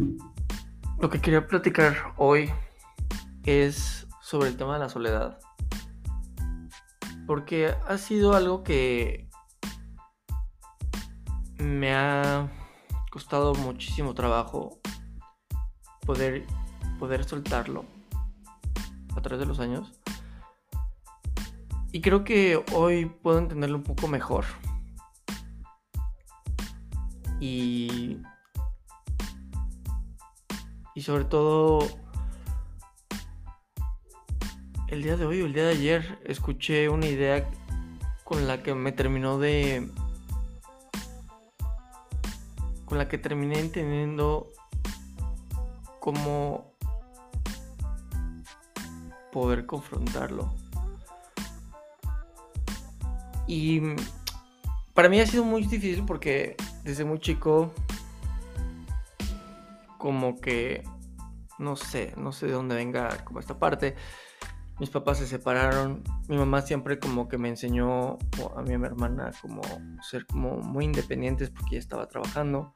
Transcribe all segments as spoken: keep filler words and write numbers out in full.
Lo que quería platicar hoy es sobre el tema de la soledad, porque ha sido algo que me ha costado muchísimo trabajo poder, poder soltarlo a través de los años. Y creo que hoy puedo entenderlo un poco mejor. Y, y sobre todo, el día de hoy o el día de ayer escuché una idea con la que me terminó de... con la que terminé entendiendo cómo poder confrontarlo. Y para mí ha sido muy difícil porque desde muy chico como que no sé, no sé de dónde venga como esta parte. Mis papás se separaron, mi mamá siempre como que me enseñó a mí y a mi hermana como ser como muy independientes porque ella estaba trabajando.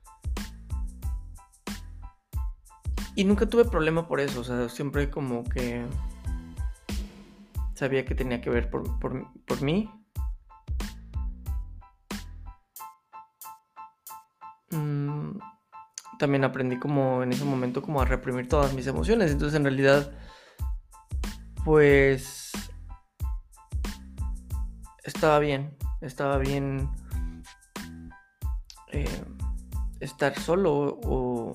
Y nunca tuve problema por eso, o sea, siempre como que sabía que tenía que ver por, por, por mí. Mm, también aprendí como en ese momento como a reprimir todas mis emociones, entonces en realidad pues estaba bien, estaba bien eh, estar solo o...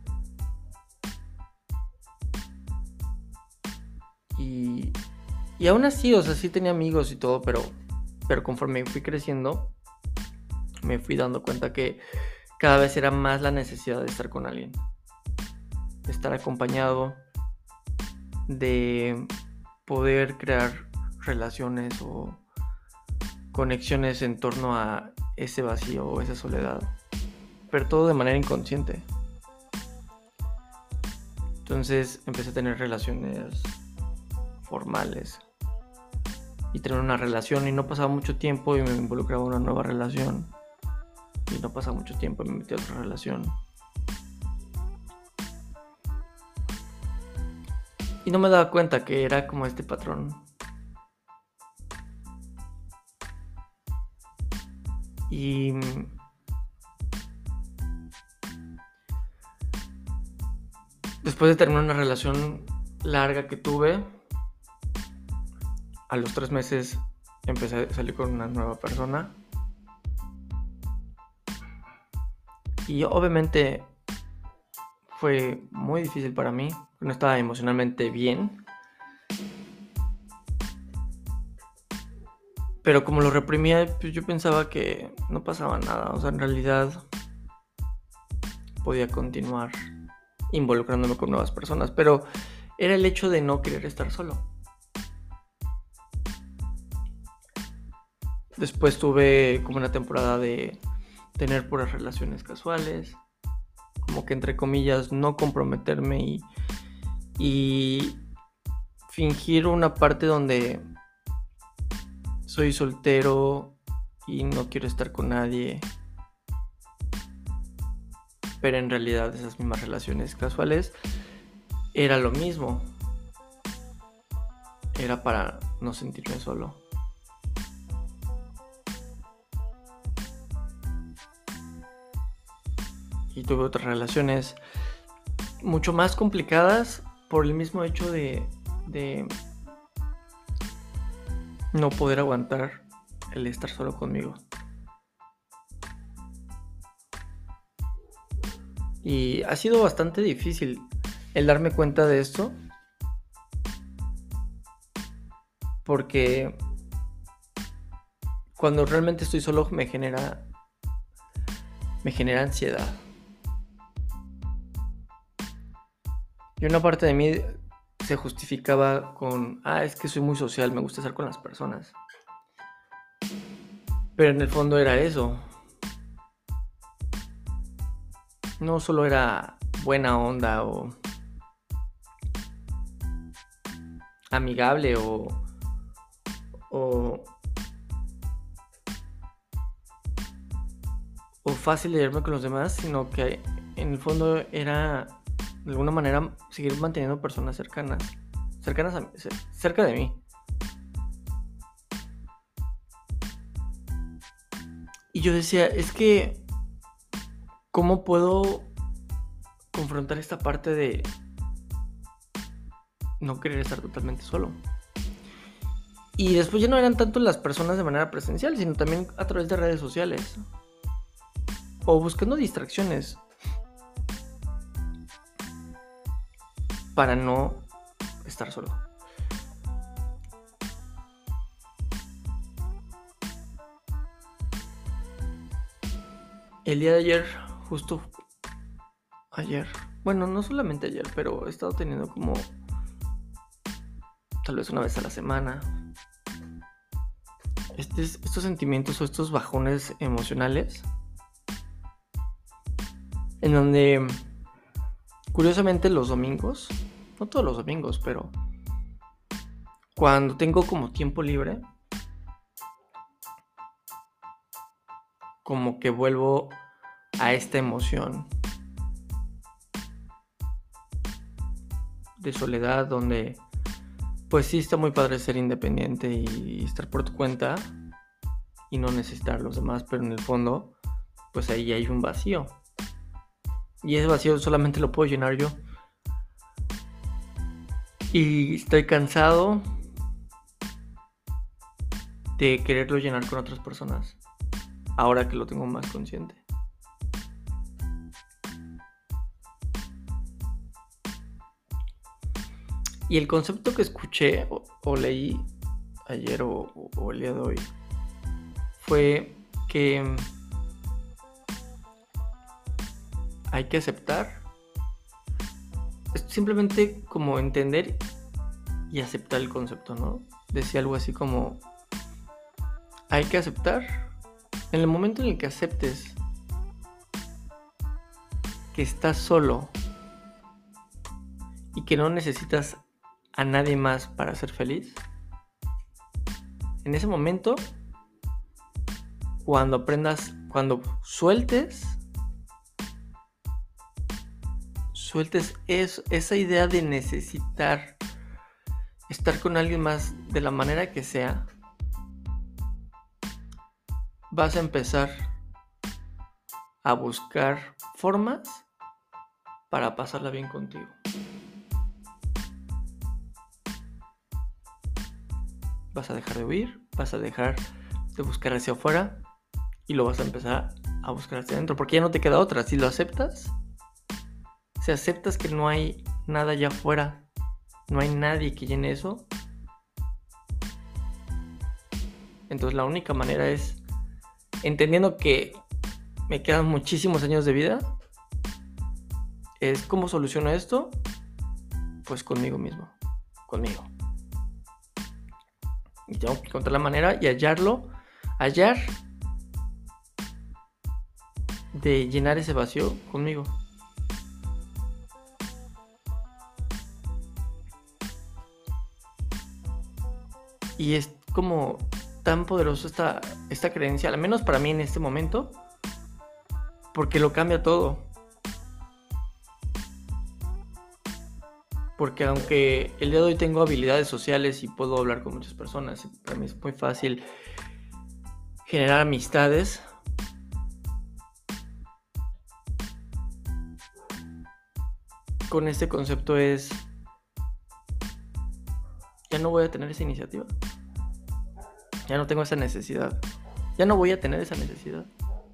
Y, y aún así, o sea, sí tenía amigos y todo, pero, pero conforme fui creciendo, me fui dando cuenta que cada vez era más la necesidad de estar con alguien, de estar acompañado, de poder crear relaciones o conexiones en torno a ese vacío o esa soledad, pero todo de manera inconsciente. Entonces empecé a tener relaciones formales y tener una relación y no pasaba mucho tiempo y me involucraba en una nueva relación y no pasaba mucho tiempo y me metí a otra relación y no me daba cuenta que era como este patrón. Y después de terminar una relación larga que tuve, a los tres meses empecé a salir con una nueva persona. Y obviamente fue muy difícil para mí, no estaba emocionalmente bien. Pero como lo reprimía, pues yo pensaba que no pasaba nada. O sea, en realidad podía continuar involucrándome con nuevas personas. Pero era el hecho de no querer estar solo. Después tuve como una temporada de tener puras relaciones casuales, como que entre comillas no comprometerme y, y fingir una parte donde soy soltero y no quiero estar con nadie, pero en realidad esas mismas relaciones casuales era lo mismo, era para no sentirme solo. Y tuve otras relaciones mucho más complicadas por el mismo hecho de, de no poder aguantar el estar solo conmigo. Y ha sido bastante difícil el darme cuenta de esto, porque cuando realmente estoy solo me genera me genera ansiedad. Y una parte de mí se justificaba con, ah, es que soy muy social, me gusta estar con las personas. Pero en el fondo era eso. No solo era buena onda o amigable o, o, o fácil de llevarme con los demás, sino que en el fondo era de alguna manera seguir manteniendo personas cercanas, cercanas a mí, cerca de mí. Y yo decía, es que ¿cómo puedo confrontar esta parte de no querer estar totalmente solo? Y después ya no eran tanto las personas de manera presencial, sino también a través de redes sociales. O buscando distracciones para no estar solo. El día de ayer, justo ayer, bueno, no solamente ayer, pero he estado teniendo como tal vez una vez a la semana estos, estos sentimientos o estos bajones emocionales en donde curiosamente los domingos, no todos los domingos, pero cuando tengo como tiempo libre, como que vuelvo a esta emoción de soledad, donde pues sí está muy padre ser independiente y estar por tu cuenta y no necesitar a los demás, pero en el fondo pues ahí hay un vacío y ese vacío solamente lo puedo llenar yo. Y estoy cansado de quererlo llenar con otras personas, ahora que lo tengo más consciente. Y el concepto que escuché o, o leí ayer o, o, o el día de hoy fue que hay que aceptar. Es simplemente como entender y aceptar el concepto, ¿no? Decía algo así como, hay que aceptar. En el momento en el que aceptes que estás solo y que no necesitas a nadie más para ser feliz, en ese momento, cuando aprendas, cuando sueltes, sueltes eso, esa idea de necesitar estar con alguien más de la manera que sea, vas a empezar a buscar formas para pasarla bien contigo. Vas a dejar de huir, vas a dejar de buscar hacia afuera y lo vas a empezar a buscar hacia adentro, porque ya no te queda otra. Si lo aceptas, si aceptas que no hay nada allá afuera, no hay nadie que llene eso, entonces la única manera es, entendiendo que me quedan muchísimos años de vida, es ¿cómo soluciono esto? Pues conmigo mismo, conmigo. Y tengo que encontrar la manera y hallarlo, hallar de llenar ese vacío conmigo. Y es como tan poderoso esta, esta creencia, al menos para mí en este momento, porque lo cambia todo. Porque aunque el día de hoy tengo habilidades sociales y puedo hablar con muchas personas, para mí es muy fácil generar amistades, con este concepto es, ya no voy a tener esa iniciativa, ya no tengo esa necesidad, ya no voy a tener esa necesidad.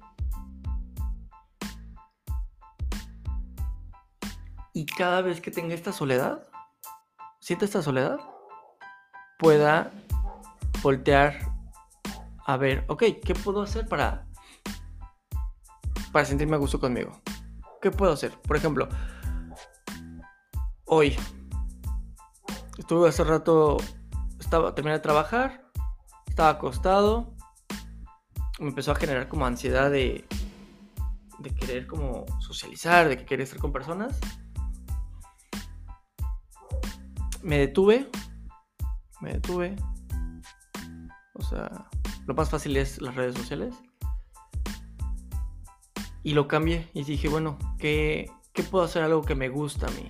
Y cada vez que tenga esta soledad, sienta esta soledad, pueda voltear a ver, ok, ¿qué puedo hacer para, para sentirme a gusto conmigo? ¿Qué puedo hacer? Por ejemplo, hoy estuve hace rato, estaba, terminé de trabajar, estaba acostado, me empezó a generar como ansiedad de, de querer como socializar, de querer estar con personas. Me detuve, me detuve, o sea, lo más fácil es las redes sociales. y lo cambié y dije, bueno, ¿qué, ¿qué puedo hacer algo que me gusta a mí?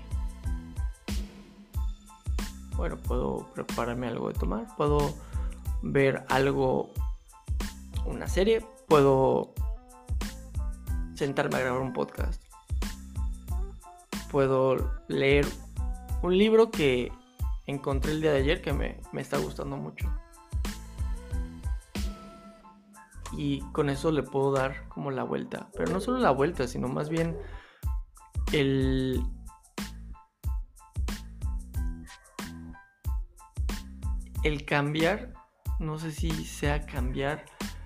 Bueno, puedo prepararme algo de tomar, puedo ver algo, una serie, puedo sentarme a grabar un podcast, puedo leer un libro que encontré el día de ayer que me, me está gustando mucho. Y con eso le puedo dar como la vuelta. Pero no solo la vuelta, sino más bien el... El cambiar, no sé si sea cambiar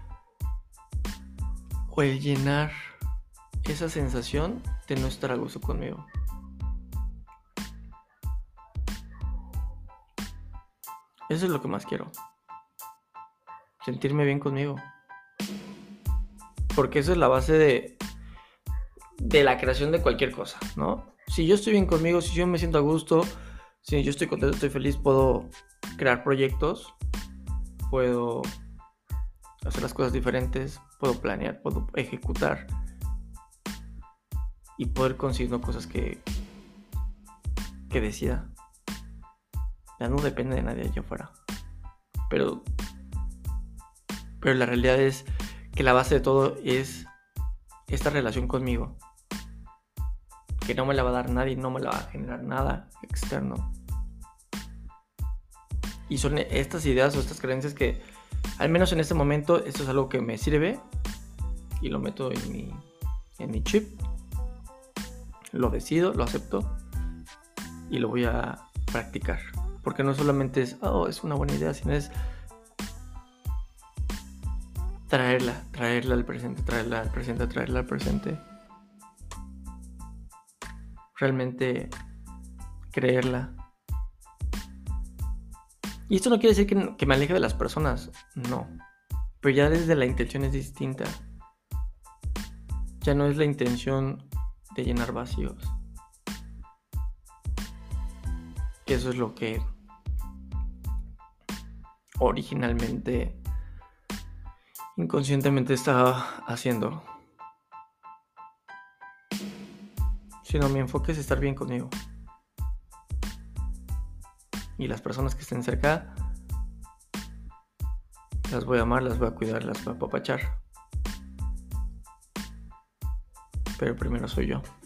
o el llenar esa sensación de no estar a gusto conmigo. Eso es lo que más quiero. Sentirme bien conmigo. Porque eso es la base de, de la creación de cualquier cosa, ¿no? Si yo estoy bien conmigo, si yo me siento a gusto, si yo estoy contento, estoy feliz, puedo crear proyectos, puedo hacer las cosas diferentes, puedo planear, puedo ejecutar y poder conseguir cosas que, que decida. Ya no depende de nadie allá afuera. Pero, pero la realidad es que la base de todo es esta relación conmigo, que no me la va a dar nadie, no me la va a generar nada externo. Y son estas ideas o estas creencias que, al menos en este momento, esto es algo que me sirve y lo meto en mi, en mi chip, lo decido, lo acepto y lo voy a practicar. Porque no solamente es, oh, es una buena idea, sino es traerla, traerla al presente, traerla al presente, traerla al presente. Realmente creerla. Y esto no quiere decir que, que me aleje de las personas, no. Pero ya desde la intención es distinta. Ya no es la intención de llenar vacíos. Que eso es lo que originalmente, inconscientemente estaba haciendo. Sino mi enfoque es estar bien conmigo. Y las personas que estén cerca, las voy a amar, las voy a cuidar, las voy a apapachar. Pero primero soy yo.